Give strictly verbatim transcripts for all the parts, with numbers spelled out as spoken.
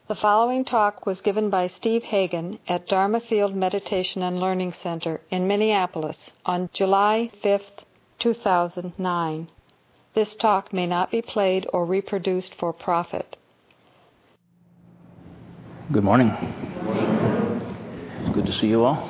The following talk was given by Steve Hagen at Dharma Field Meditation and Learning Center in Minneapolis on July fifth, two thousand nine. This talk may not be played or reproduced for profit. Good morning. It's good to see you all.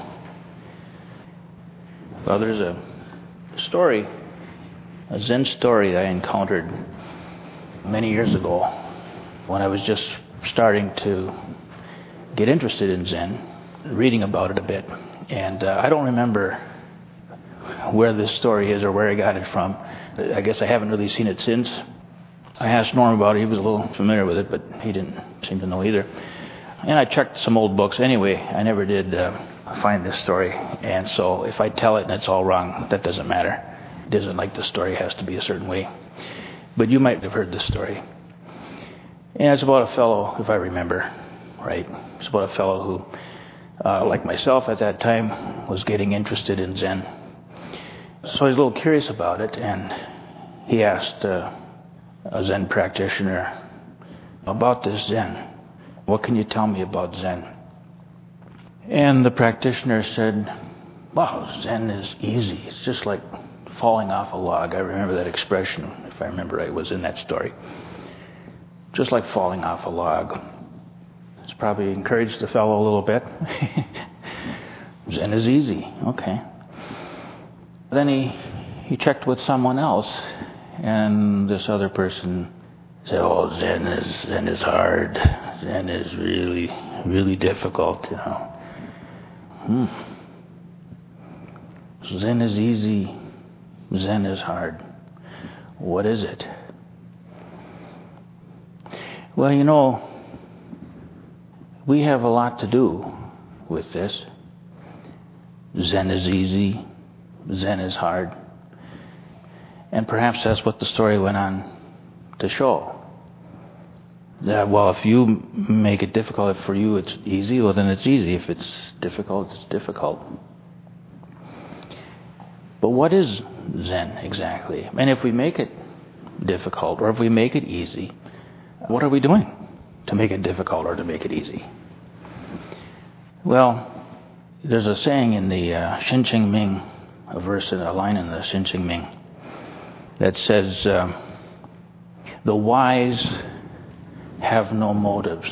Well, there's a story, a Zen story that I encountered many years ago when I was just starting to get interested in Zen, reading about it a bit. And uh, I don't remember where this story is or where I got it from. I guess I haven't really seen it since. I asked Norm about it. He was a little familiar with it, but he didn't seem to know either. And I checked some old books. Anyway, I never did uh, find this story. And so if I tell it and it's all wrong, that doesn't matter. It isn't like the story has to be a certain way. But you might have heard this story. And it's about a fellow, if I remember right, it's about a fellow who, uh, like myself at that time, was getting interested in Zen. So he's a little curious about it, and he asked uh, a Zen practitioner about this Zen. What can you tell me about Zen? And the practitioner said, wow, Zen is easy. It's just like falling off a log. I remember that expression, if I remember right, was in that story. Just like falling off a log. It's probably encouraged the fellow a little bit. Zen is easy. Okay. Then he, he checked with someone else, and this other person said, oh, Zen is, Zen is hard. Zen is really, really difficult, you know. Hmm. Zen is easy. Zen is hard. What is it? Well, you know, we have a lot to do with this. Zen is easy. Zen is hard. And perhaps that's what the story went on to show. That, well, if you make it difficult, if for you it's easy, well, then it's easy. If it's difficult, it's difficult. But what is Zen exactly? And if we make it difficult, or if we make it easy, what are we doing to make it difficult or to make it easy? Well, there's a saying in the uh, Shin Ching Ming, a verse, a line in the Shin Ching Ming, that says, uh, the wise have no motives.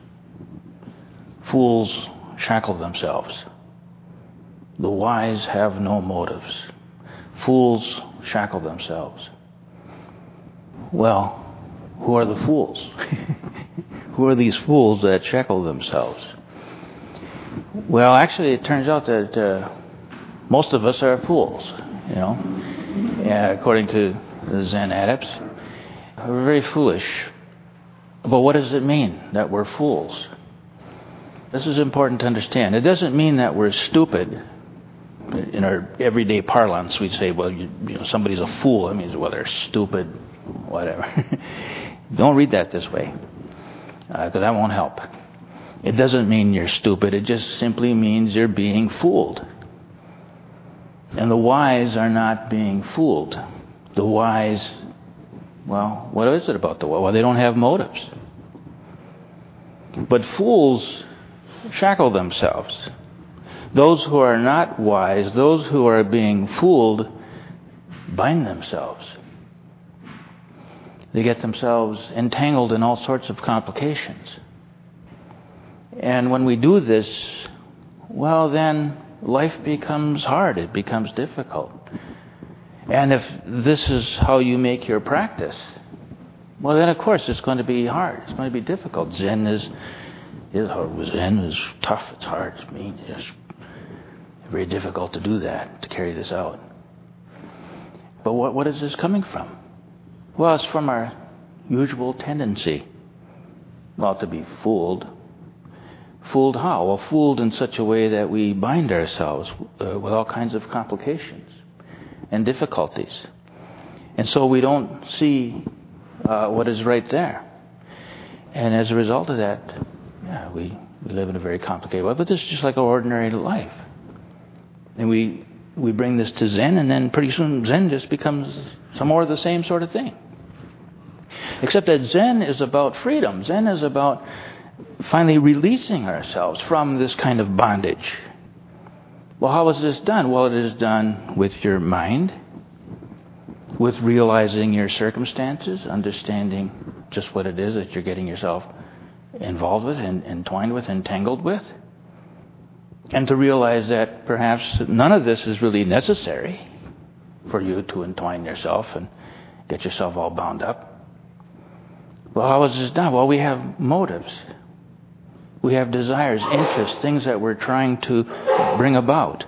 Fools shackle themselves. The wise have no motives. Fools shackle themselves. Well, who are the fools? Who are these fools that shackle themselves? Well, actually, it turns out that uh, most of us are fools, you know. Yeah, according to the Zen adepts, we're very foolish. But what does it mean that we're fools? This is important to understand. It doesn't mean that we're stupid. In our everyday parlance, we'd say, well, you, you know, somebody's a fool. That means, well, they're stupid, whatever. Don't read that this way, because uh, that won't help. It doesn't mean you're stupid. It just simply means you're being fooled. And the wise are not being fooled. The wise, well, what is it about the wise? Well, they don't have motives. But fools shackle themselves. Those who are not wise, those who are being fooled, bind themselves. They get themselves entangled in all sorts of complications. And when we do this, well, then life becomes hard. It becomes difficult. And if this is how you make your practice, well, then of course it's going to be hard. It's going to be difficult. Zen is, is Zen is tough. It's hard. It's mean. It's very difficult to do that, to carry this out. But what what is this coming from? Well, it's from our usual tendency, well, to be fooled. Fooled how? Well, fooled in such a way that we bind ourselves uh, with all kinds of complications and difficulties. And so we don't see uh, what is right there. And as a result of that, yeah, we, we live in a very complicated way. But this is just like our ordinary life. And we we bring this to Zen, and then pretty soon Zen just becomes some more of the same sort of thing. Except that Zen is about freedom. Zen is about finally releasing ourselves from this kind of bondage. Well, how is this done? Well, it is done with your mind, with realizing your circumstances, understanding just what it is that you're getting yourself involved with and entwined with, entangled with. And to realize that perhaps none of this is really necessary for you to entwine yourself and get yourself all bound up. Well, how is this done? Well, we have motives. We have desires, interests, things that we're trying to bring about.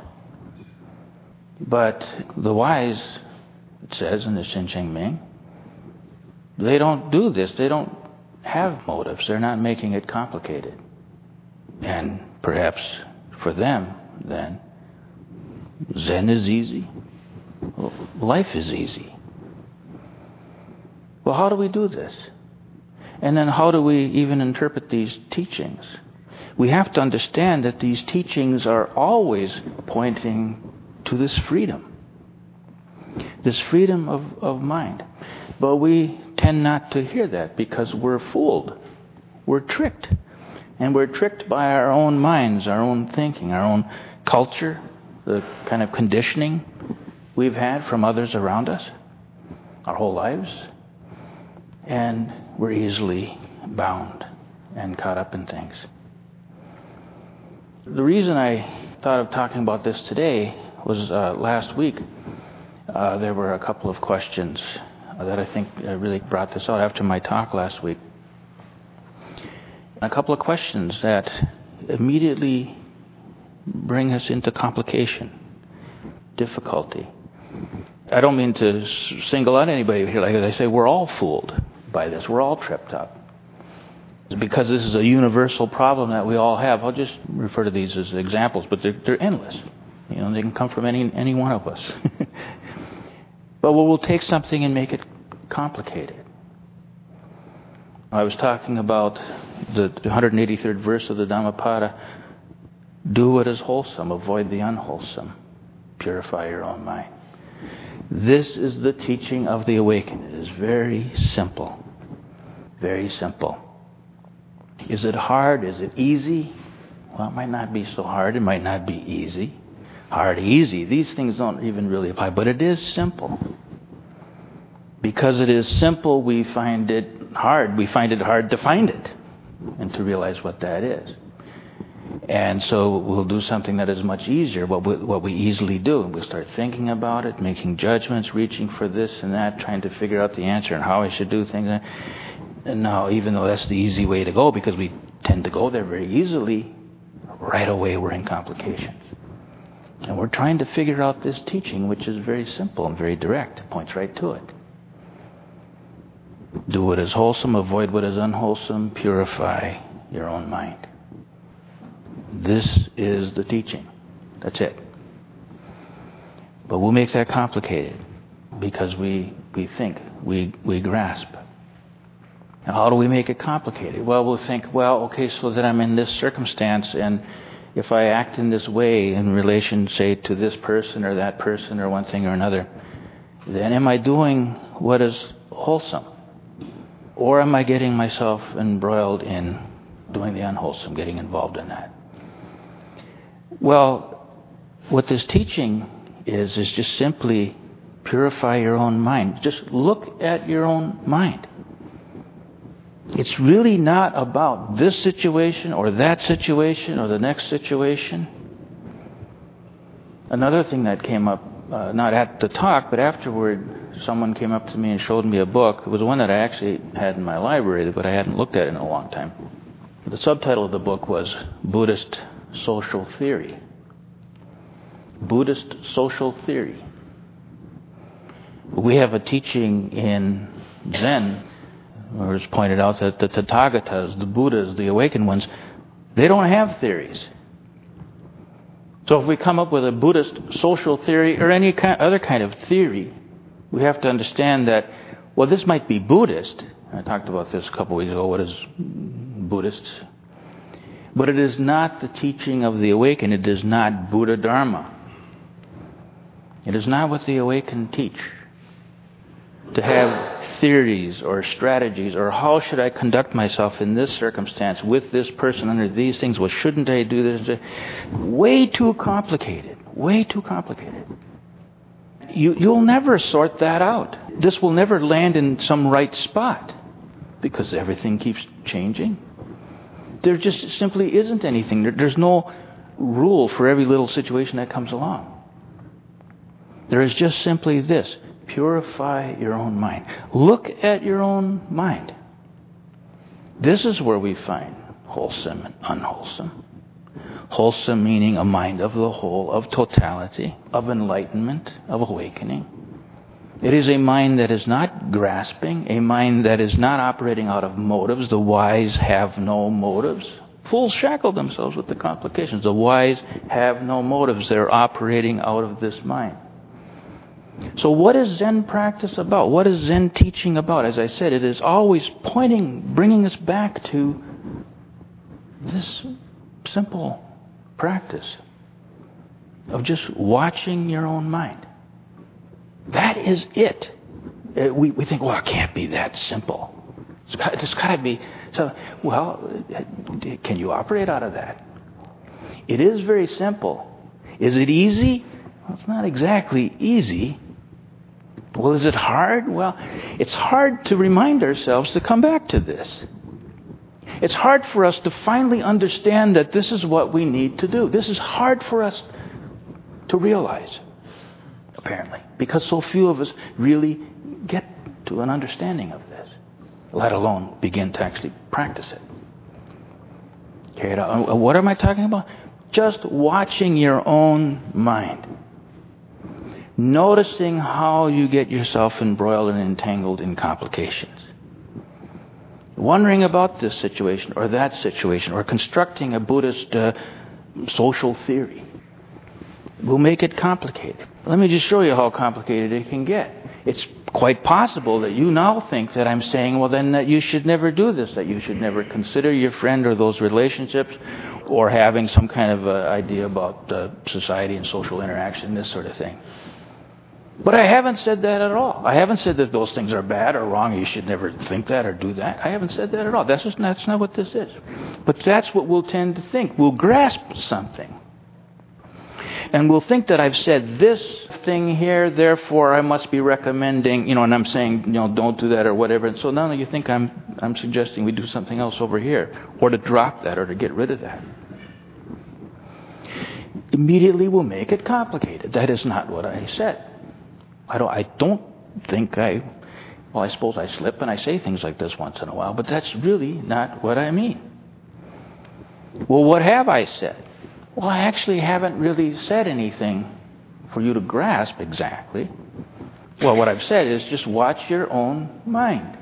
But the wise, it says in the Shin Cheng Ming, they don't do this. They don't have motives. They're not making it complicated. And perhaps for them, then, Zen is easy. Life is easy. Well, how do we do this? And then how do we even interpret these teachings? We have to understand that these teachings are always pointing to this freedom. This freedom of, of mind. But we tend not to hear that because we're fooled. We're tricked. And we're tricked by our own minds, our own thinking, our own culture, the kind of conditioning we've had from others around us our whole lives. And we're easily bound and caught up in things. The reason I thought of talking about this today was uh, last week uh, there were a couple of questions that I think uh, really brought this out after my talk last week. A couple of questions that immediately bring us into complication, difficulty. I don't mean to single out anybody here. Like I say, we're all fooled by this. We're all tripped up. Because this is a universal problem that we all have. I'll just refer to these as examples, but they're, they're endless. You know, they can come from any any one of us. But we'll take something and make it complicated. I was talking about the one hundred eighty-third verse of the Dhammapada. Do what is wholesome, avoid the unwholesome. Purify your own mind. This is the teaching of the awakened. It is very simple. Very simple. Is it hard? Is it easy? Well, it might not be so hard. It might not be easy. Hard, easy. These things don't even really apply. But it is simple. Because it is simple, we find it hard. We find it hard to find it and to realize what that is. And so we'll do something that is much easier, what we, what we easily do. We'll start thinking about it, making judgments, reaching for this and that, trying to figure out the answer and how I should do things. And now, even though that's the easy way to go, because we tend to go there very easily, right away we're in complications. And we're trying to figure out this teaching, which is very simple and very direct. It points right to it. Do what is wholesome, avoid what is unwholesome, purify your own mind. This is the teaching. That's it. But we'll make that complicated because we we think, we, we grasp. Now, how do we make it complicated? Well, we'll think, well, okay, so that I'm in this circumstance, and if I act in this way in relation, say, to this person or that person or one thing or another, then am I doing what is wholesome? Or am I getting myself embroiled in doing the unwholesome, getting involved in that? Well, what this teaching is, is just simply purify your own mind. Just look at your own mind. It's really not about this situation or that situation or the next situation. Another thing that came up, uh, not at the talk, but afterward, someone came up to me and showed me a book. It was one that I actually had in my library, but I hadn't looked at in a long time. The subtitle of the book was Buddhist Social Theory. Buddhist Social Theory. We have a teaching in Zen, where it's pointed out that the Tathagatas, the Buddhas, the awakened ones, they don't have theories. So if we come up with a Buddhist social theory or any kind, other kind of theory, we have to understand that, well, this might be Buddhist. I talked about this a couple weeks ago. What is Buddhist? But it is not the teaching of the awakened. It is not Buddha Dharma. It is not what the awakened teach. To have theories or strategies, or how should I conduct myself in this circumstance with this person under these things? Well, shouldn't I do this? Way too complicated. Way too complicated. You, you'll never sort that out. This will never land in some right spot because everything keeps changing. There just simply isn't anything. There, there's no rule for every little situation that comes along. There is just simply this: purify your own mind. Look at your own mind. This is where we find wholesome and unwholesome. Wholesome meaning a mind of the whole, of totality, of enlightenment, of awakening. It is a mind that is not grasping, a mind that is not operating out of motives. The wise have no motives. Fools shackle themselves with the complications. The wise have no motives. They're operating out of this mind. So what is Zen practice about? What is Zen teaching about? As I said, it is always pointing, bringing us back to this simple practice of just watching your own mind. That is it. Uh, we, we think, well, it can't be that simple. It's got, it's got to be. So, well, can you operate out of that? It is very simple. Is it easy? Well, it's not exactly easy. Well, is it hard? Well, it's hard to remind ourselves to come back to this. It's hard for us to finally understand that this is what we need to do. This is hard for us to realize, apparently, because so few of us really get to an understanding of this, let alone begin to actually practice it. Okay, what am I talking about? Just watching your own mind. Noticing how you get yourself embroiled and entangled in complications. Wondering about this situation or that situation, or constructing a Buddhist uh, social theory will make it complicated. Let me just show you how complicated it can get. It's quite possible that you now think that I'm saying, well, then that you should never do this, that you should never consider your friend or those relationships, or having some kind of uh, idea about uh, society and social interaction, this sort of thing. But I haven't said that at all. I haven't said that those things are bad or wrong. You should never think that or do that. I haven't said that at all. That's just that's not what this is. But that's what we'll tend to think. We'll grasp something. And we'll think that I've said this thing here, therefore I must be recommending, you know, and I'm saying, you know, don't do that or whatever. And so now you think I'm I'm suggesting we do something else over here, or to drop that or to get rid of that. Immediately we'll make it complicated. That is not what I said. I don't, I don't think I, well, I suppose I slip and I say things like this once in a while, but that's really not what I mean. Well, what have I said? Well, I actually haven't really said anything for you to grasp exactly. Well, what I've said is just watch your own mind.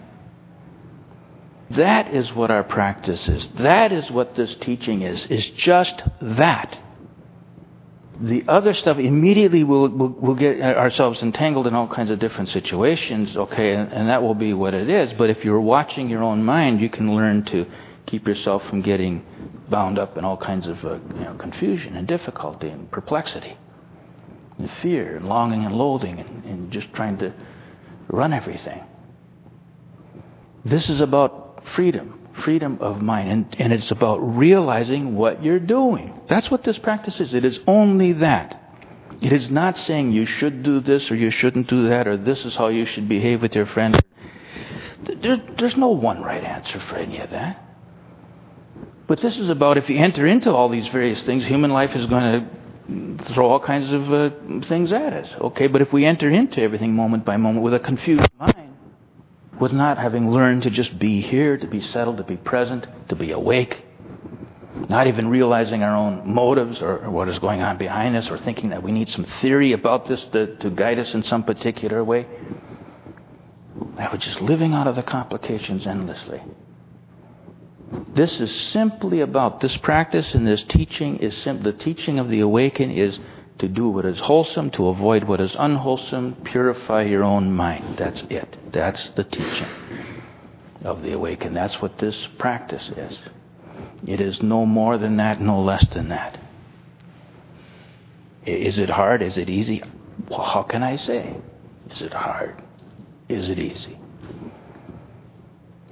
That is what our practice is. That is what this teaching is, is just that. The other stuff, immediately we'll, we'll, we'll get ourselves entangled in all kinds of different situations, okay, and, and that will be what it is. But if you're watching your own mind, you can learn to keep yourself from getting bound up in all kinds of uh, you know, confusion and difficulty and perplexity and fear and longing and loathing and, and just trying to run everything. This is about freedom. Freedom of mind. And, and it's about realizing what you're doing. That's what this practice is. It is only that. It is not saying you should do this or you shouldn't do that, or this is how you should behave with your friend. There, there's no one right answer for any of that. But this is about, if you enter into all these various things, human life is going to throw all kinds of uh, things at us. Okay, but if we enter into everything moment by moment with a confused mind, with not having learned to just be here, to be settled, to be present, to be awake, not even realizing our own motives or, or what is going on behind us, or thinking that we need some theory about this to, to guide us in some particular way, that we're just living out of the complications endlessly. This is simply about, this practice and this teaching is simply, the teaching of the awakened is to do what is wholesome, to avoid what is unwholesome, purify your own mind. That's it. That's the teaching of the awakened. That's what this practice is. It is no more than that, no less than that. Is it hard? Is it easy? Well, how can I say? Is it hard? Is it easy?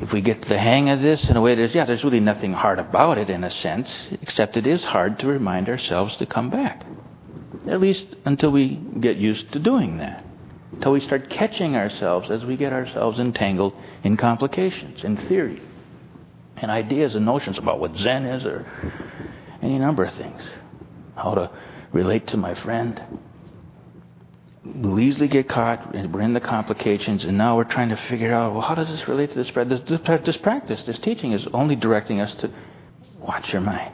if we get the hang of this in a way, there's, yeah, there's really nothing hard about it in a sense, except it is hard to remind ourselves to come back. At least until we get used to doing that. Until we start catching ourselves as we get ourselves entangled in complications, in theory, and ideas and notions about what Zen is or any number of things. How to relate to my friend. We'll easily get caught, and we're in the complications, and now we're trying to figure out, well, how does this relate to this practice? This, this practice, this teaching is only directing us to watch your mind.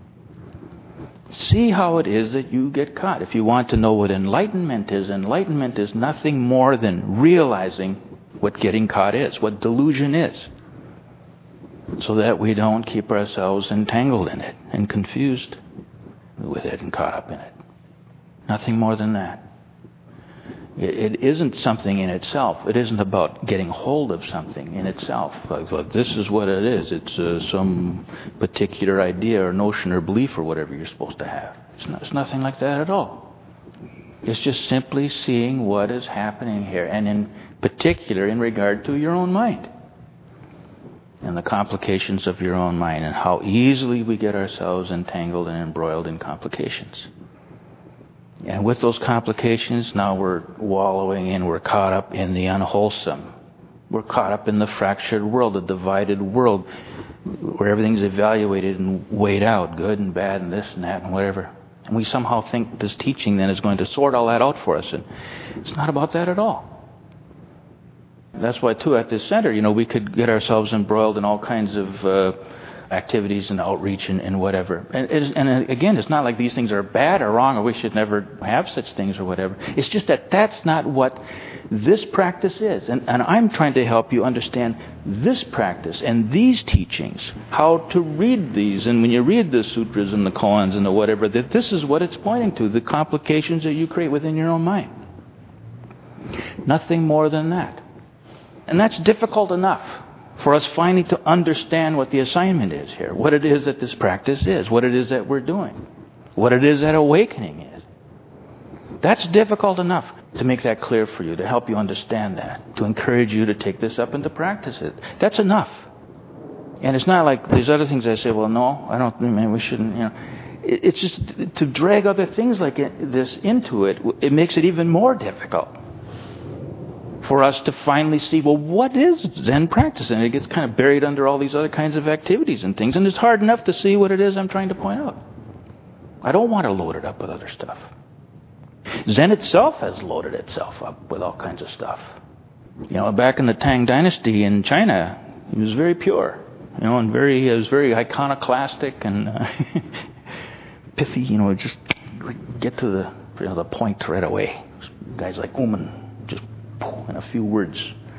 See how it is that you get caught. If you want to know what enlightenment is, enlightenment is nothing more than realizing what getting caught is, what delusion is, so that we don't keep ourselves entangled in it and confused with it and caught up in it. Nothing more than that. It isn't something in itself. It isn't about getting hold of something in itself. Like, like this is what it is. It's uh, some particular idea or notion or belief or whatever you're supposed to have. It's, not, it's nothing like that at all. It's just simply seeing what is happening here, and in particular in regard to your own mind and the complications of your own mind and how easily we get ourselves entangled and embroiled in complications. And with those complications, now we're wallowing in, we're caught up in the unwholesome. We're caught up in the fractured world, the divided world, where everything's evaluated and weighed out, good and bad and this and that and whatever. And we somehow think this teaching then is going to sort all that out for us. And it's not about that at all. That's why, too, at this center, you know, we could get ourselves embroiled in all kinds of uh, activities and outreach and, and whatever. And, it is, and again, it's not like these things are bad or wrong or we should never have such things or whatever. It's just that that's not what this practice is. And, and I'm trying to help you understand this practice and these teachings, how to read these. And when you read the sutras and the koans and the whatever, that this is what it's pointing to, the complications that you create within your own mind. Nothing more than that. And that's difficult enough for us finally to understand what the assignment is here, what it is that this practice is, what it is that we're doing, what it is that awakening is. That's difficult enough to make that clear for you, to help you understand that, to encourage you to take this up and to practice it. That's enough. And it's not like these other things I say, well, no, I don't, maybe we shouldn't, you know. It's just to drag other things like this into it, it makes it even more difficult for us to finally see, well, what is Zen practice? And it gets kind of buried under all these other kinds of activities and things. And it's hard enough to see what it is I'm trying to point out. I don't want to load it up with other stuff. Zen itself has loaded itself up with all kinds of stuff. You know, back in the Tang Dynasty in China, it was very pure. You know, and very, it was very iconoclastic and uh, pithy. You know, just get to the, you know, the point right away. Guys like Uman, just in a few words.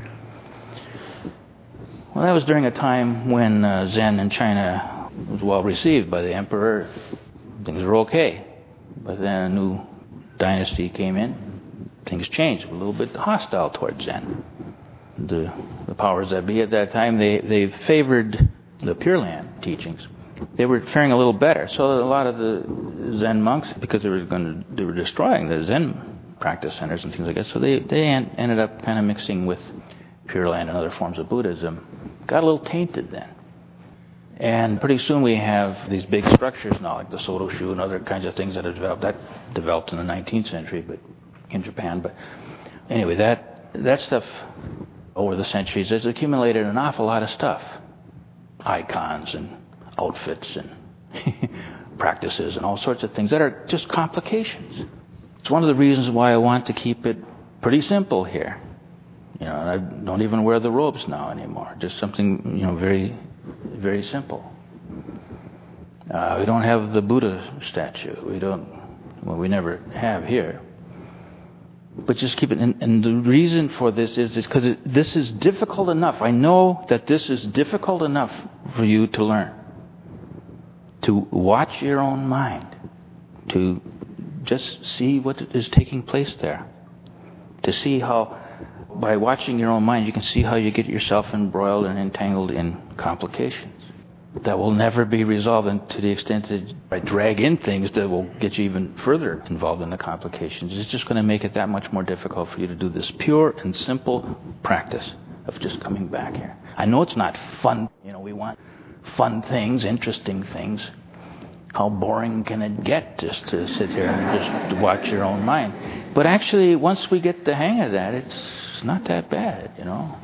Well, that was during a time when uh, Zen in China was well received by the emperor. Things were okay. But then a new dynasty came in. Things changed. A little bit hostile towards Zen. The, the powers that be at that time, they, they favored the Pure Land teachings. They were faring a little better. So a lot of the Zen monks, because they were going to, they were destroying the Zen practice centers and things like that. So they, they ended up kind of mixing with Pure Land and other forms of Buddhism. Got a little tainted then. And pretty soon we have these big structures now, like the Soto Shu and other kinds of things that have developed. That developed in the nineteenth century, but in Japan. But anyway, that that stuff over the centuries has accumulated an awful lot of stuff. Icons and outfits and practices and all sorts of things that are just complications. It's one of the reasons why I want to keep it pretty simple here. You know, I don't even wear the robes now anymore. Just something, you know, very, very simple. Uh, we don't have the Buddha statue. We don't, well, we never have here. But just keep it. And, and the reason for this is because this is difficult enough. I know that this is difficult enough for you to learn. To watch your own mind. To just see what is taking place there. To see how, by watching your own mind, you can see how you get yourself embroiled and entangled in complications that will never be resolved, and to the extent that I drag in things that will get you even further involved in the complications. It's just going to make it that much more difficult for you to do this pure and simple practice of just coming back here. I know it's not fun. You know, we want fun things, interesting things. How boring can it get just to sit here and just watch your own mind? But actually, once we get the hang of that, it's not that bad, you know.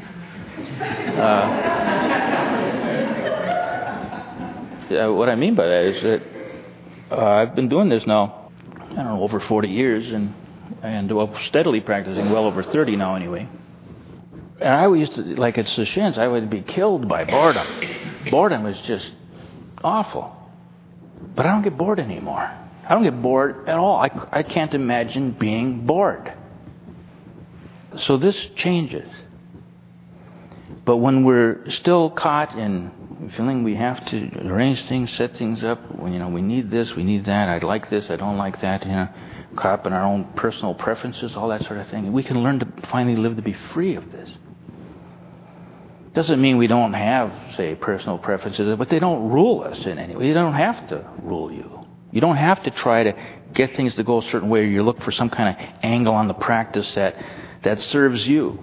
Uh, what I mean by that is that uh, I've been doing this now, I don't know, over forty years, and and well, steadily practicing, well over thirty now anyway. And I used to, like at Sesshin's, I would be killed by boredom. Boredom is just awful. But I don't get bored anymore. I don't get bored at all. I, I can't imagine being bored. So this changes. But when we're still caught in feeling we have to arrange things, set things up, you know, we need this, we need that, I like this, I don't like that, you know, caught up in our own personal preferences, all that sort of thing, we can learn to finally live to be free of this. Doesn't mean we don't have, say, personal preferences, but they don't rule us in any way. They don't have to rule you. You don't have to try to get things to go a certain way, or you look for some kind of angle on the practice that, that serves you.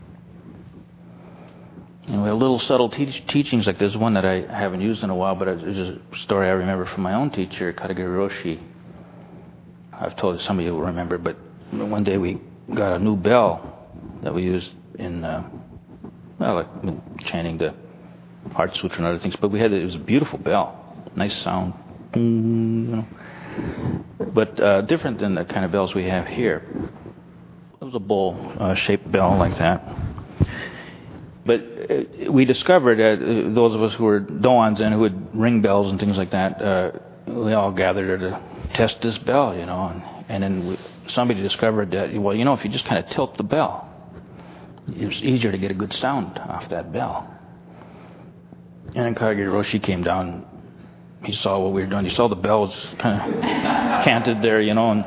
You know, little subtle te- teachings like this, one that I haven't used in a while, but it's a story I remember from my own teacher, Katagiri Roshi. I've told it, some of you will remember, but one day we got a new bell that we used in... Uh, Well, like chanting the Heart Sutra and other things, but we had it was a beautiful bell, nice sound, you know. But uh, different than the kind of bells we have here. It was a bowl-shaped uh, bell like that. But uh, we discovered that uh, those of us who were Doans and who would ring bells and things like that, uh, we all gathered to test this bell, you know. And, and then we, somebody discovered that, well, you know, if you just kind of tilt the bell, it was easier to get a good sound off that bell. And then Katagiri Roshi came down. He saw what we were doing. He saw the bell was kind of canted there, you know, and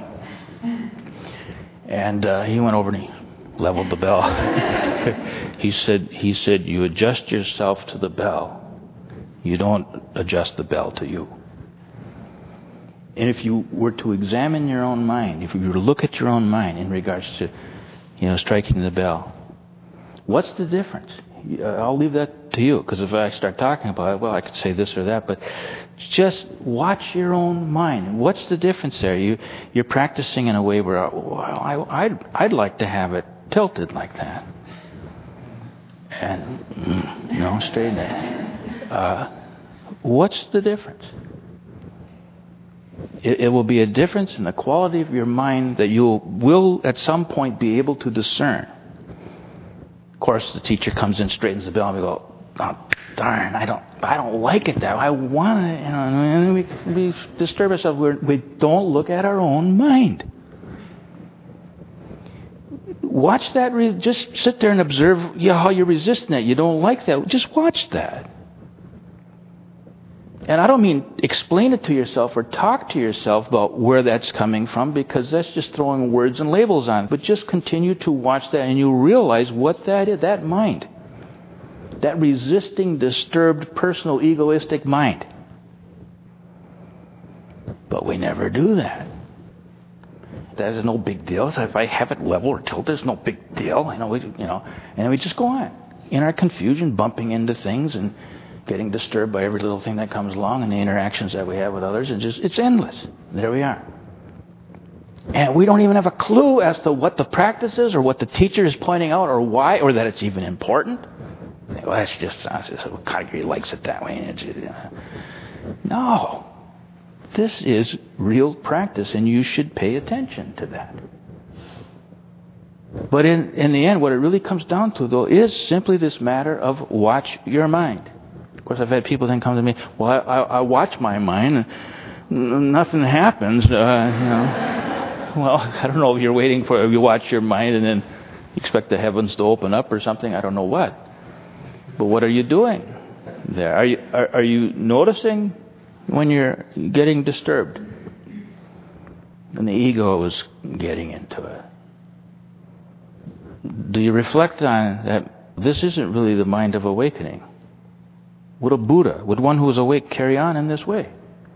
and uh, he went over and he leveled the bell. he said, "He said you adjust yourself to the bell. You don't adjust the bell to you." And if you were to examine your own mind, if you were to look at your own mind in regards to, you know, striking the bell. What's the difference? I'll leave that to you, because if I start talking about it, well, I could say this or that, but just watch your own mind. What's the difference there? You, you're practicing in a way where, well, I, I'd, I'd like to have it tilted like that. And, you know, straighten it. Uh, what's the difference? It, it will be a difference in the quality of your mind that you will at some point be able to discern. Of course, the teacher comes in, straightens the bell, and we go, "Oh, darn! I don't, I don't like it that way. I want to," you know. And we, we disturb ourselves. We're, we don't look at our own mind. Watch that. Re- just sit there and observe you know, how you're resisting that. You don't like that. Just watch that. And I don't mean explain it to yourself or talk to yourself about where that's coming from, because that's just throwing words and labels on it. But just continue to watch that, and you'll realize what that is, that mind. That resisting, disturbed, personal, egoistic mind. But we never do that. That is no big deal. So if I have it level or tilted, it's no big deal. You know, we, you know, and we just go on in our confusion, bumping into things and getting disturbed by every little thing that comes along and the interactions that we have with others. And just it's endless. There we are. And we don't even have a clue as to what the practice is or what the teacher is pointing out or why, or that it's even important. Well, that's just, Katagiri likes it that way. It's, uh, no. This is real practice, and you should pay attention to that. But in, in the end, what it really comes down to, though, is simply this matter of watch your mind. Of course, I've had people then come to me, well, I, I, I watch my mind, and nothing happens. Uh, you know. Well, I don't know if you're waiting for, if you watch your mind and then expect the heavens to open up or something. I don't know what. But what are you doing there? Are you are, are you noticing when you're getting disturbed? And the ego is getting into it. Do you reflect on that this isn't really the mind of awakening? Would a Buddha, would one who is awake carry on in this way?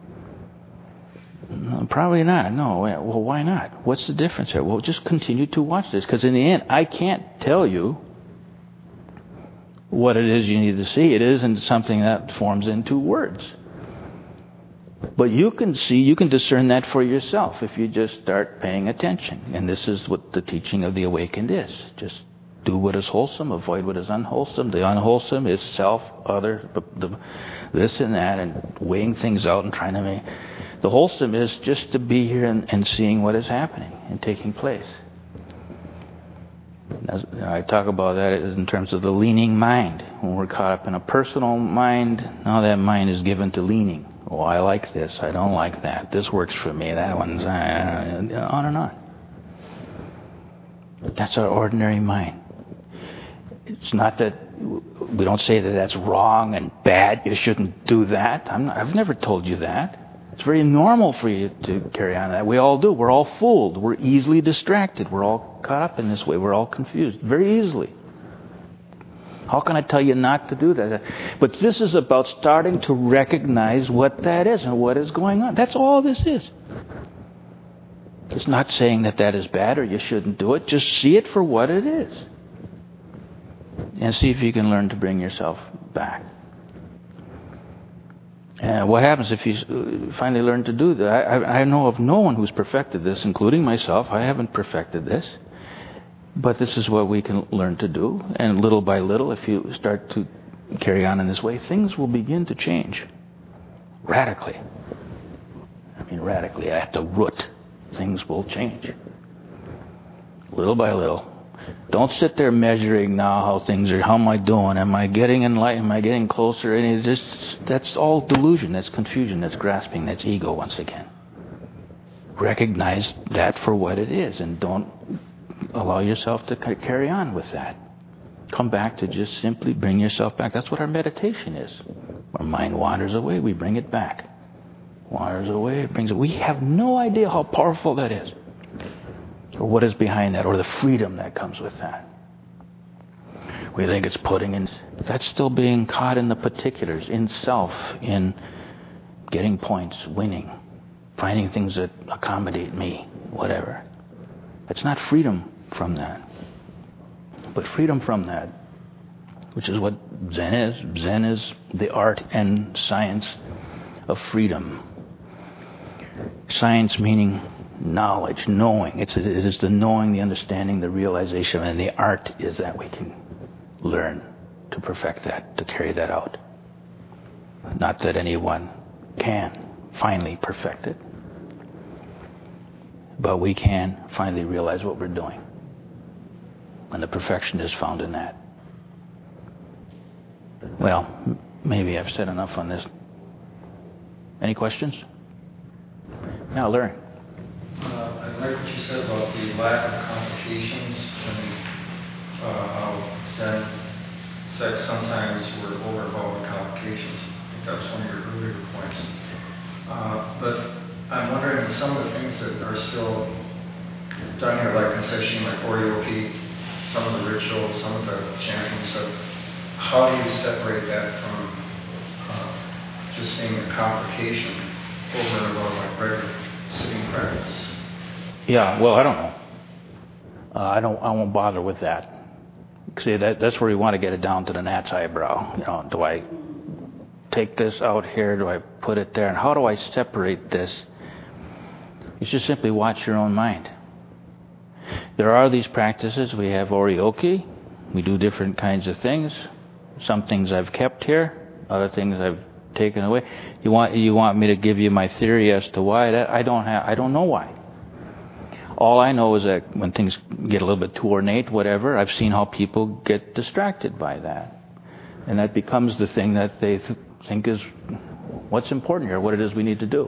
No, probably not. No. Well, why not? What's the difference here? Well, just continue to watch this, because in the end, I can't tell you what it is you need to see. It isn't something that forms into words. But you can see, you can discern that for yourself if you just start paying attention. And this is what the teaching of the awakened is. Just do what is wholesome, avoid what is unwholesome. The unwholesome is self, other, the, the, this and that, and weighing things out and trying to make. The wholesome is just to be here and, and seeing what is happening and taking place. As, you know, I talk about that in terms of the leaning mind. When we're caught up in a personal mind, now that mind is given to leaning. Oh, I like this. I don't like that. This works for me. That one's uh, on and on. That's our ordinary mind. It's not that we don't say that that's wrong and bad. You shouldn't do that. I'm not, I've never told you that. It's very normal for you to carry on that. We all do. We're all fooled. We're easily distracted. We're all caught up in this way. We're all confused very easily. How can I tell you not to do that? But this is about starting to recognize what that is and what is going on. That's all this is. It's not saying that that is bad or you shouldn't do it. Just see it for what it is. And see if you can learn to bring yourself back. And what happens if you finally learn to do that? I, I know of no one who's perfected this, including myself. I haven't perfected this. But this is what we can learn to do. And little by little, if you start to carry on in this way, things will begin to change. Radically. I mean, radically. At the root, things will change. Little by little. Don't sit there measuring now how things are. How am I doing? Am I getting enlightened? Am I getting closer? And it just, that's all delusion. That's confusion. That's grasping. That's ego once again. Recognize that for what it is. And don't allow yourself to carry on with that. Come back to just simply bring yourself back. That's what our meditation is. Our mind wanders away, we bring it back. Wanders away, it brings it. We have no idea how powerful that is. Or what is behind that, or the freedom that comes with that. We think it's putting in. That's still being caught in the particulars, in self, in getting points, winning, finding things that accommodate me, whatever. It's not freedom from that. But freedom from that, which is what Zen is. Zen is the art and science of freedom. Science meaning knowledge, knowing. It's, it is the knowing, the understanding, the realization, and the art is that we can learn to perfect that, to carry that out. Not that anyone can finally perfect it, but we can finally realize what we're doing. And the perfection is found in that. Well, maybe I've said enough on this. Any questions? Now, Larry. Uh, I like what you said about the lack of complications and uh, how Zen said sometimes we're over-involved in complications. I think that was one of your earlier points. Uh, but I'm wondering, some of the things that are still done here, like concession, like Oryoki, some of the rituals, some of the chanting stuff, how do you separate that from uh, just being a complication over and above like regular sitting practice? Yeah, well, I don't know. Uh, I don't. I won't bother with that. See, that that's where you want to get it down to the gnat's eyebrow. You know, do I take this out here? Do I put it there? And how do I separate this? You just simply watch your own mind. There are these practices. We have Oryoki. We do different kinds of things. Some things I've kept here. Other things I've taken away. You want you want me to give you my theory as to why? That I don't have. I don't know why. All I know is that when things get a little bit too ornate, whatever, I've seen how people get distracted by that, and that becomes the thing that they th- think is what's important here, what it is we need to do.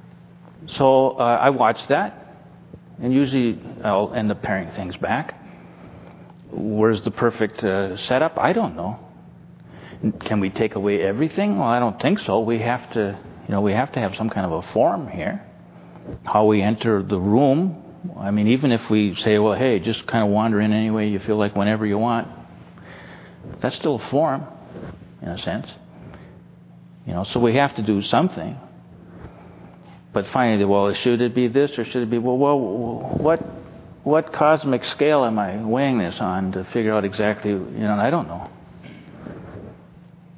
So uh, I watch that, and usually I'll end up paring things back. Where's the perfect uh, setup? I don't know. Can we take away everything? Well, I don't think so. We have to, you know, we have to have some kind of a form here. How we enter the room. I mean, even if we say, well, hey, just kind of wander in any way you feel like whenever you want, that's still a form, in a sense. You know, so we have to do something. But finally, well, should it be this or should it be, well, well what what cosmic scale am I weighing this on to figure out exactly, you know, I don't know.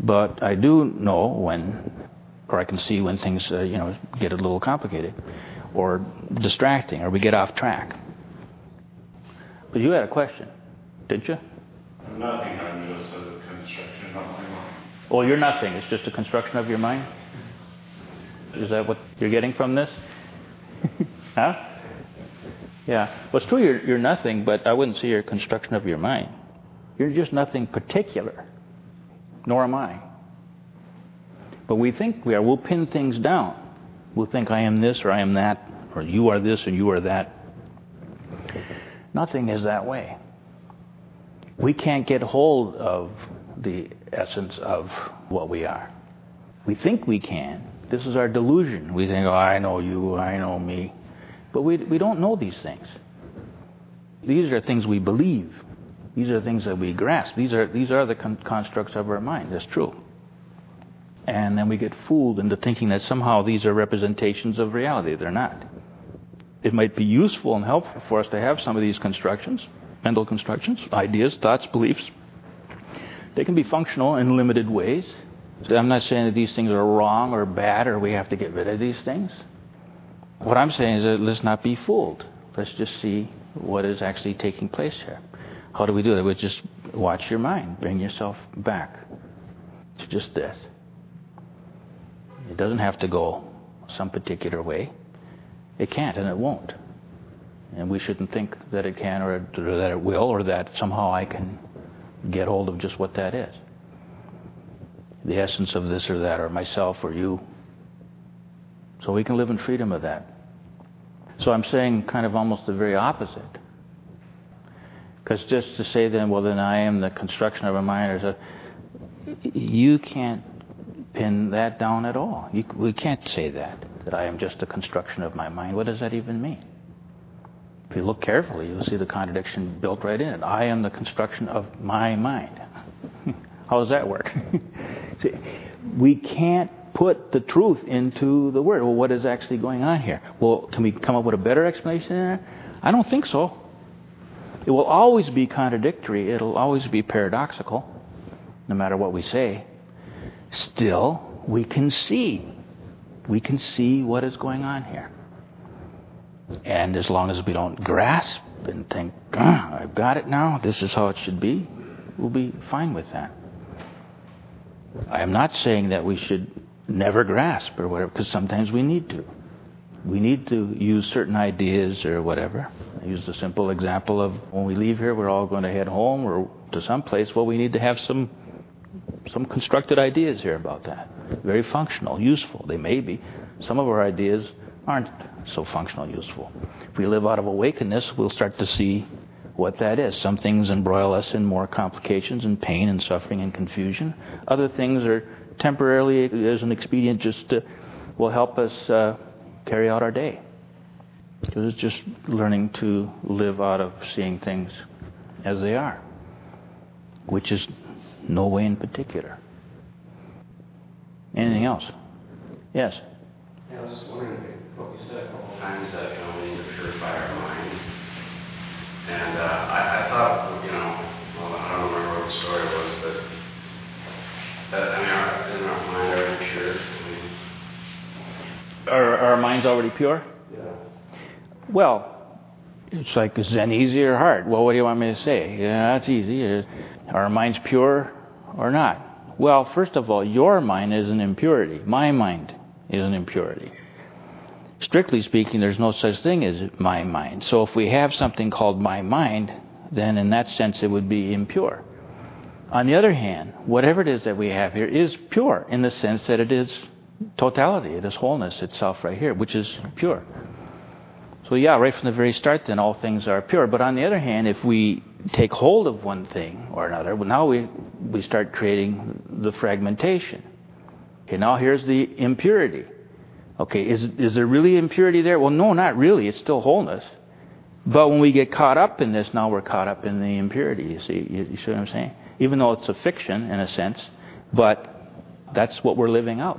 But I do know when, or I can see when things, uh, you know, get a little complicated, or distracting, or we get off track. But you had a question, didn't you? Nothing. I'm just a construction of my mind. Oh, you're nothing. It's just a construction of your mind? Is that what you're getting from this? Huh? Yeah. Well, it's true you're, you're nothing, but I wouldn't say you're a construction of your mind. You're just nothing particular. Nor am I. But we think we are. We'll pin things down. We'll think I am this or I am that, or you are this and you are that. Nothing is that way. We can't get hold of the essence of what we are. We think we can. This is our delusion. We think, oh, I know you, I know me. But we we don't know these things. These are things we believe. These are things that we grasp. These are these are the con- constructs of our mind. That's true. And then we get fooled into thinking that somehow these are representations of reality. They're not. It might be useful and helpful for us to have some of these constructions, mental constructions, ideas, thoughts, beliefs. They can be functional in limited ways. So I'm not saying that these things are wrong or bad or we have to get rid of these things. What I'm saying is that let's not be fooled. Let's just see what is actually taking place here. How do we do that? We just watch your mind. Bring yourself back to just this. It doesn't have to go some particular way. It can't and it won't. And we shouldn't think that it can or, or that it will or that somehow I can get hold of just what that is. The essence of this or that or myself or you. So we can live in freedom of that. So I'm saying kind of almost the very opposite. Because just to say then, well then I am the construction of a mind, or so, you can't pin that down at all. You, we can't say that, that I am just a construction of my mind. What does that even mean? If you look carefully, you'll see the contradiction built right in it. I am the construction of my mind. How does that work? See, we can't put the truth into the word. Well, what is actually going on here? Well, can we come up with a better explanation there? I don't think so. It will always be contradictory. It'll always be paradoxical, no matter what we say. Still, we can see. We can see what is going on here. And as long as we don't grasp and think, ah, I've got it now, this is how it should be, we'll be fine with that. I am not saying that we should never grasp or whatever, because sometimes we need to. We need to use certain ideas or whatever. I use the simple example of when we leave here, we're all going to head home or to some place. Well, we need to have some some constructed ideas here about that. Very functional, useful. They may be. Some of our ideas aren't so functional, useful. If we live out of awakeness, we'll start to see what that is. Some things embroil us in more complications and pain and suffering and confusion. Other things are temporarily, as an expedient, just to, will help us uh, carry out our day. Because it's just learning to live out of seeing things as they are, which is no way in particular. Anything else? Yes? Yeah, I was just wondering what you said a couple times that, you know, we need to purify our mind. And uh, I, I thought, you know, well, I don't remember what the story was, but that, I mean, our, isn't our mind already pure? I mean, Are, are our minds already pure? yeah. Well, it's like, is Zen easy or hard? Well, what do you want me to say? Yeah, that's easy. Are our minds pure or not? Well, first of all, your mind is an impurity. My mind is an impurity. Strictly speaking, there's no such thing as my mind. So if we have something called my mind, then in that sense it would be impure. On the other hand, whatever it is that we have here is pure in the sense that it is totality, it is wholeness itself right here, which is pure. So yeah, right from the very start then all things are pure. But on the other hand, if we take hold of one thing or another, well, now we, we start creating the fragmentation. Okay, now here's the impurity. Okay, is is there really impurity there? Well, no, not really. It's still wholeness. But when we get caught up in this, now we're caught up in the impurity. You see, you, you see what I'm saying? Even though it's a fiction in a sense, but that's what we're living out.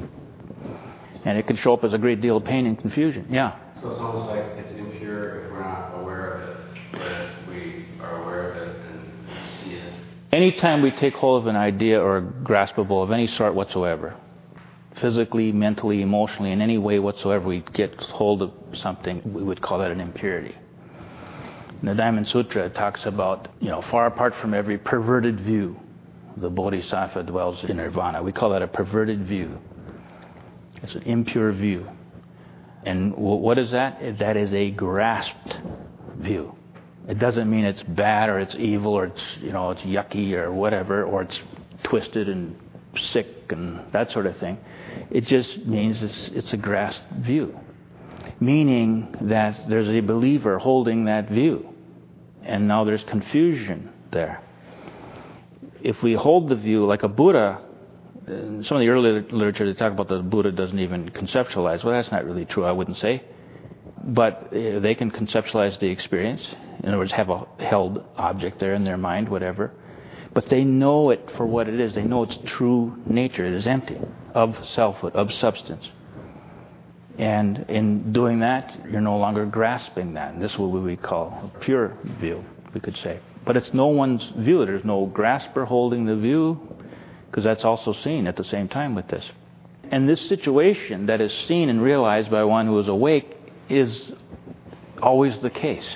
And it can show up as a great deal of pain and confusion. Yeah. So it's almost like it's impure if we're not aware of it, but if we are aware of it and see it. Anytime we take hold of an idea or graspable of any sort whatsoever, physically, mentally, emotionally, in any way whatsoever, we get hold of something, we would call that an impurity. In the Diamond Sutra, it talks about, you know, far apart from every perverted view, the Bodhisattva dwells in nirvana. We call that a perverted view. It's an impure view. And what is that? That is a grasped view. It doesn't mean it's bad or it's evil or it's, you know, it's yucky or whatever, or it's twisted and sick and that sort of thing. It just means it's, it's a grasped view. Meaning that there's a believer holding that view. And now there's confusion there. If we hold the view like a Buddha, in some of the early literature they talk about the Buddha doesn't even conceptualize. Well, that's not really true, I wouldn't say. But uh, they can conceptualize the experience. In other words, have a held object there in their mind, whatever. But they know it for what it is. They know its true nature. It is empty of selfhood, of substance. And in doing that, you're no longer grasping that. And this is what we would call a pure view, we could say. But it's no one's view. There's no grasper holding the view, because that's also seen at the same time with this. And this situation that is seen and realized by one who is awake is always the case.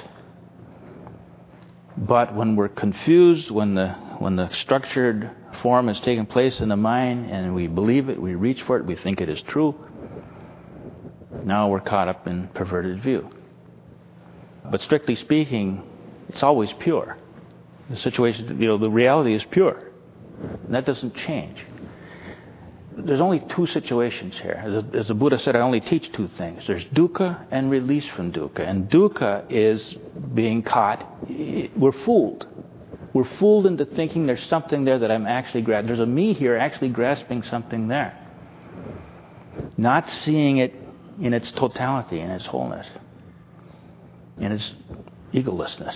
But when we're confused, when the when the structured form has taken place in the mind and we believe it, we reach for it, we think it is true, now we're caught up in perverted view. But strictly speaking, it's always pure. The situation, you know, the reality is pure. And that doesn't change. There's only two situations here. As the Buddha said, I only teach two things. There's dukkha and release from dukkha. And dukkha is being caught. We're fooled. We're fooled into thinking there's something there that I'm actually grasping. There's a me here actually grasping something there. Not seeing it in its totality, in its wholeness, in its egolessness.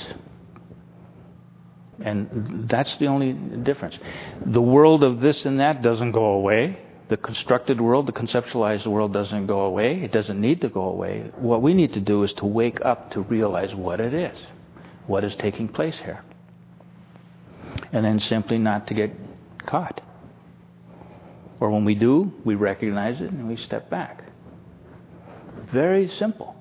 And that's the only difference. The world of this and that doesn't go away. The constructed world, the conceptualized world doesn't go away. It doesn't need to go away. What we need to do is to wake up to realize what it is, what is taking place here. And then simply not to get caught. Or when we do, we recognize it and we step back. Very simple.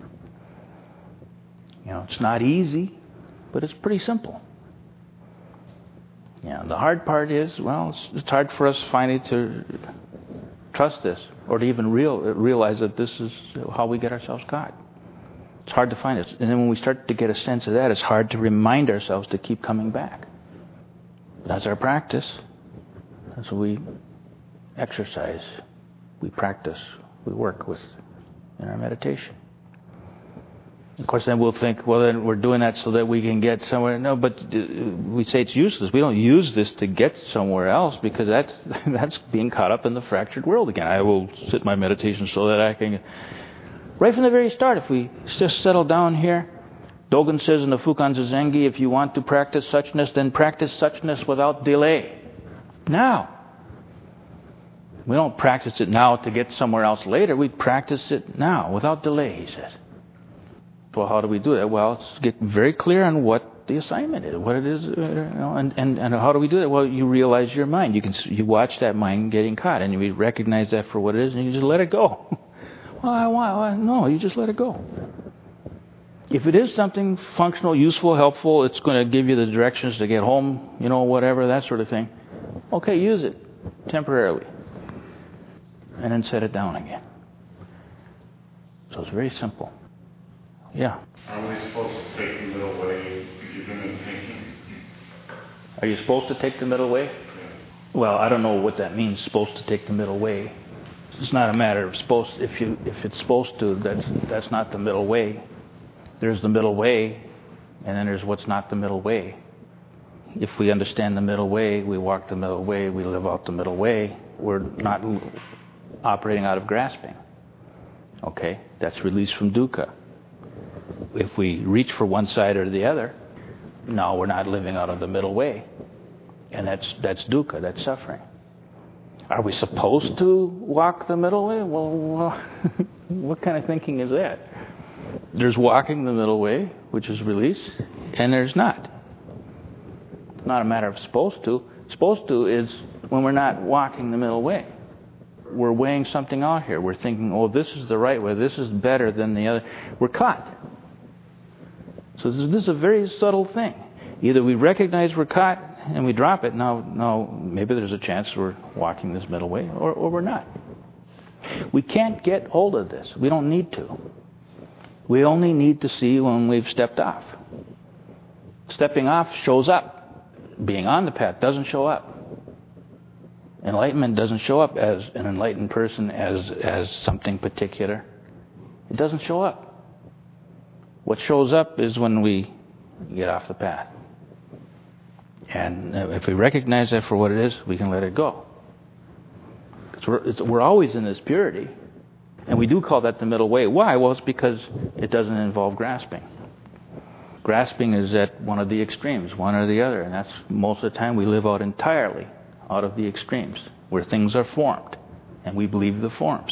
You know, it's not easy, but it's pretty simple. You know, the hard part is, well, it's, it's hard for us finally to trust this or to even real, realize that this is how we get ourselves caught. It's hard to find it. And then when we start to get a sense of that, it's hard to remind ourselves to keep coming back. That's our practice. That's what we exercise, we practice, we work with in our meditation. Of course, then we'll think, well, then we're doing that so that we can get somewhere. No, but we say it's useless. We don't use this to get somewhere else, because that's that's being caught up in the fractured world again. I will sit my meditation so that I can... Right from the very start, if we just settle down here, Dogen says in the Fukan Zazengi, if you want to practice suchness, then practice suchness without delay. Now. We don't practice it now to get somewhere else later. We practice it now without delay, he says. Well, how do we do that? Well, let's get very clear on what the assignment is, what it is, uh, you know, and, and, and how do we do that? Well, you realize your mind. You can you watch that mind getting caught, and you recognize that for what it is, and you just let it go. Well, I want, well, no, you just let it go. If it is something functional, useful, helpful, it's going to give you the directions to get home, you know, whatever, that sort of thing. Okay, use it temporarily. And then set it down again. So it's very simple. Yeah. Are we supposed to take the middle way even in thinking? Are you supposed to take the middle way? Yeah. Well, I don't know what that means, supposed to take the middle way. It's not a matter of supposed. If you if it's supposed to, that's that's not the middle way. There's the middle way, and then there's what's not the middle way. If we understand the middle way, we walk the middle way, we live out the middle way. We're not operating out of grasping. Okay, that's release from dukkha. If we reach for one side or the other, no, we're not living out of the middle way. And that's that's dukkha, that's suffering. Are we supposed to walk the middle way? Well, well what kind of thinking is that? There's walking the middle way, which is release, and there's not. not a matter of supposed to. Supposed to is when we're not walking the middle way. We're weighing something out here. We're thinking, oh, this is the right way. This is better than the other. We're caught. So this is, this is a very subtle thing. Either we recognize we're caught and we drop it. Now, now maybe there's a chance we're walking this middle way, or, or we're not. We can't get hold of this. We don't need to. We only need to see when we've stepped off. Stepping off shows up. Being on the path doesn't show up. Enlightenment doesn't show up as an enlightened person, as, as something particular. It doesn't show up. What shows up is when we get off the path. And if we recognize that for what it is, we can let it go. We're, it's, we're always in this purity. And we do call that the middle way. Why? Well, it's because it doesn't involve grasping. Grasping is at one of the extremes, one or the other. And that's most of the time we live out entirely out of the extremes, where things are formed. And we believe the forms.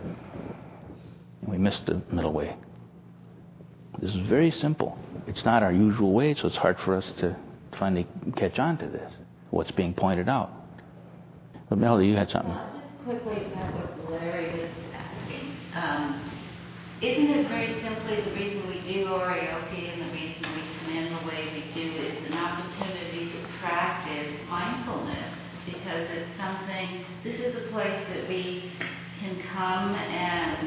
And we miss the middle way. This is very simple. It's not our usual way, so it's hard for us to finally catch on to this, what's being pointed out. But Melody, you had something. Well, just quickly about what Larry was asking. Um, isn't it very simply the reason we do Oryoki and the reason we come in the way we do is an opportunity to practice mindfulness, because it's something, this is a place that we can come and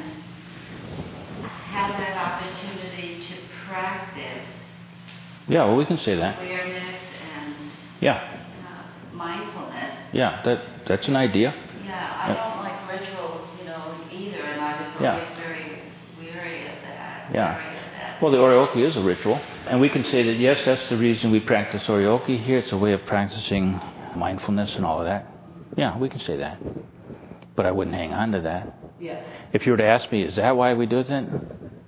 have that opportunity to practice. Yeah, well, we can say that. Awareness and yeah. uh, mindfulness. Yeah, that that's an idea. Yeah, I don't like rituals, you know, either, and I was yeah. always very weary of that. Yeah. Weary of that. Well, the Oryoki is a ritual, and we can say that yes, that's the reason we practice Oryoki here. It's a way of practicing mindfulness and all of that. Yeah, we can say that, but I wouldn't hang on to that. Yeah. If you were to ask me, is that why we do it then?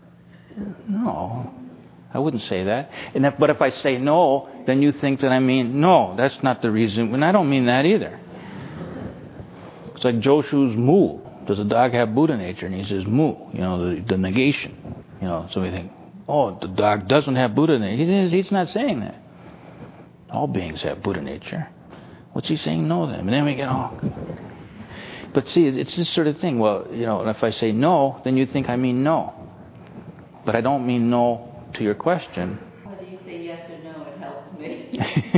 No, I wouldn't say that. And if, but if I say no, then you think that I mean no. That's not the reason, and I don't mean that either. It's like Joshu's moo. Does a dog have Buddha nature? And he says moo. You know, the, the negation. You know, so we think, oh, the dog doesn't have Buddha nature. He is, he's not saying that. All beings have Buddha nature. What's he saying no then? And then we get oh. But see, it's this sort of thing. Well, you know, if I say no, then you think I mean no. But I don't mean no to your question. Whether you say yes or no, it helps me.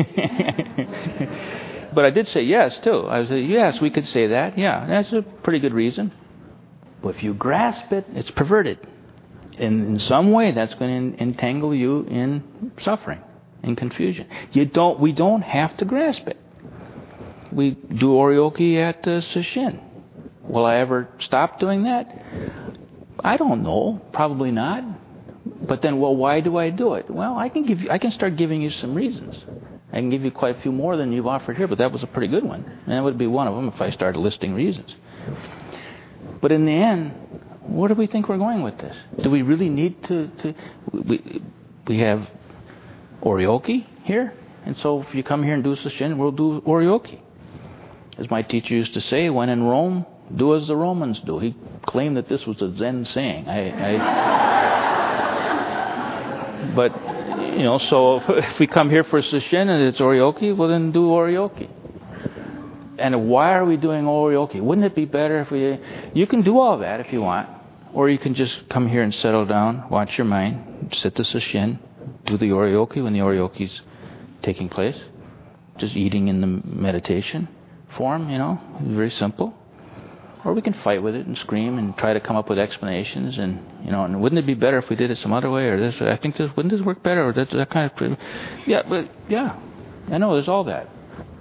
But I did say yes, too. I said, yes, we could say that. Yeah, that's a pretty good reason. But if you grasp it, it's perverted. And in some way, that's going to entangle you in suffering, in confusion. You don't. We don't have to grasp it. We do Oryoki at uh, Sesshin. Will I ever stop doing that? I don't know. Probably not. But then, well, why do I do it? Well, I can give you, I can start giving you some reasons. I can give you quite a few more than you've offered here, but that was a pretty good one. And that would be one of them if I started listing reasons. But in the end, where do we think we're going with this? Do we really need to... to we, we have Oryoki here, and so if you come here and do Sesshin, we'll do Oryoki. As my teacher used to say, when in Rome, do as the Romans do. He claimed that this was a Zen saying. I... I but... You know, so if we come here for Sesshin and it's Oryoki, well then do Oryoki. And why are we doing Oryoki? Wouldn't it be better if we... You can do all that if you want. Or you can just come here and settle down, watch your mind, sit to Sesshin, do the Oryoki when the Oryoki's taking place. Just eating in the meditation form, you know, very simple. Or we can fight with it and scream and try to come up with explanations, and you know, and wouldn't it be better if we did it some other way, or this? I think this wouldn't this work better, or that that kind of. Yeah, but yeah, I know there's all that.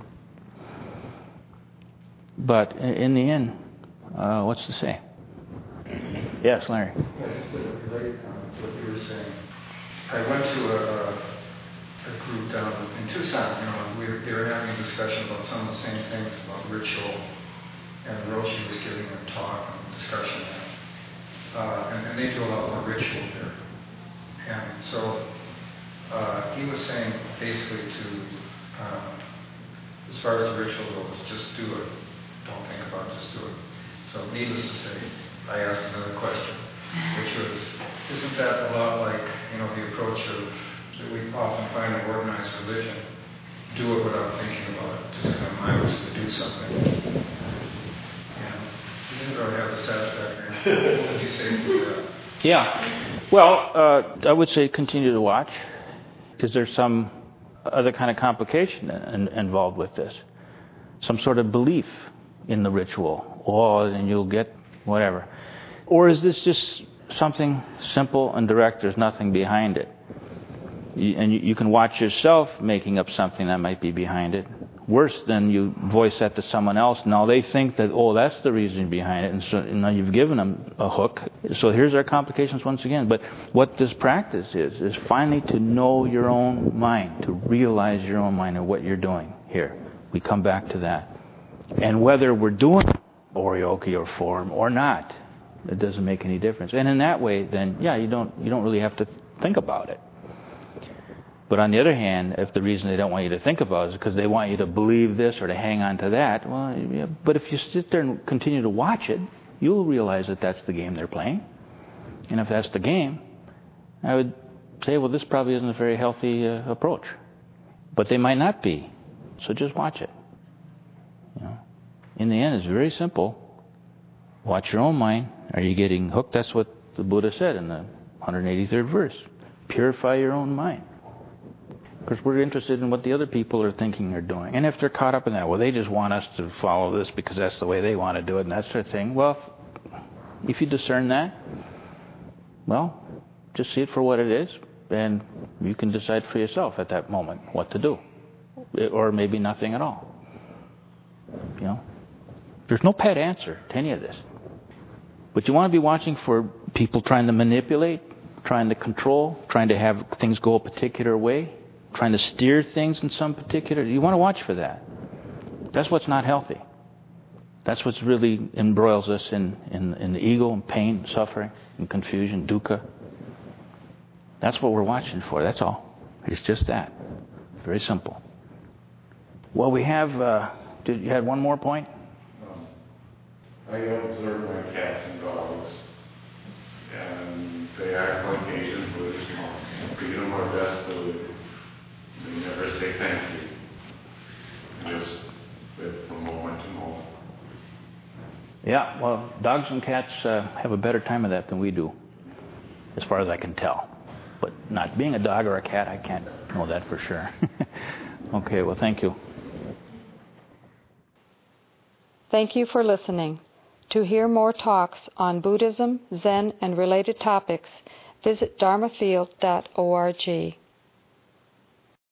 But in the end, uh, what's to say? Yes, Larry. Yeah, just to relate on what you were saying. I went to a, a group down in Tucson. You know, we were, they were having a discussion about some of the same things about ritual. And Roshi was giving a talk and discussion, uh, and, and they do a lot more ritual there. And so uh, he was saying basically to, uh, as far as the ritual goes, just do it. Don't think about it, just do it. So needless to say, I asked another question, which was, isn't that a lot like, you know, the approach of that we often find in organized religion, do it without thinking about it. Just kind of mindless to do something. And you didn't really have the satisfaction. What would you say to that? Yeah. Well, uh, I would say continue to watch. Is there some other kind of complication in, involved with this? Some sort of belief in the ritual. Oh, and you'll get whatever. Or is this just something simple and direct? There's nothing behind it. You, and you, you can watch yourself making up something that might be behind it. Worse than you voice that to someone else. Now they think that, oh, that's the reason behind it. And so and now you've given them a hook. So here's our complications once again. But what this practice is, is finally to know your own mind, to realize your own mind and what you're doing here. We come back to that. And whether we're doing Oryoki or form or not, it doesn't make any difference. And in that way, then, yeah, you don't you don't really have to think about it. But on the other hand, if the reason they don't want you to think about it is because they want you to believe this or to hang on to that, well, yeah, but if you sit there and continue to watch it, you'll realize that that's the game they're playing. And if that's the game, I would say, well, this probably isn't a very healthy uh, approach. But they might not be. So just watch it. You know, in the end, it's very simple. Watch your own mind. Are you getting hooked? That's what the Buddha said in the one hundred eighty-third verse. Purify your own mind. Because we're interested in what the other people are thinking or doing. And if they're caught up in that, well, they just want us to follow this because that's the way they want to do it and that sort of thing. Well, if you discern that, well, just see it for what it is. And you can decide for yourself at that moment what to do. Or maybe nothing at all. You know, there's no pat answer to any of this. But you want to be watching for people trying to manipulate, trying to control, trying to have things go a particular way, trying to steer things in some particular... You want to watch for that. That's what's not healthy. That's what's really embroils us in, in, in the ego and pain, suffering, and confusion, dukkha. That's what we're watching for, that's all. It's just that. Very simple. Well, we have... Uh, did you have one more point? Um, I observe my cats and dogs, and they act like Asian Buddhist monks. We do our best to live. They never say thank you. Just live from moment to moment. Yeah, well, dogs and cats uh, have a better time of that than we do, as far as I can tell. But not being a dog or a cat, I can't know that for sure. Okay, well, thank you. Thank you for listening. To hear more talks on Buddhism, Zen, and related topics, visit dharma field dot org.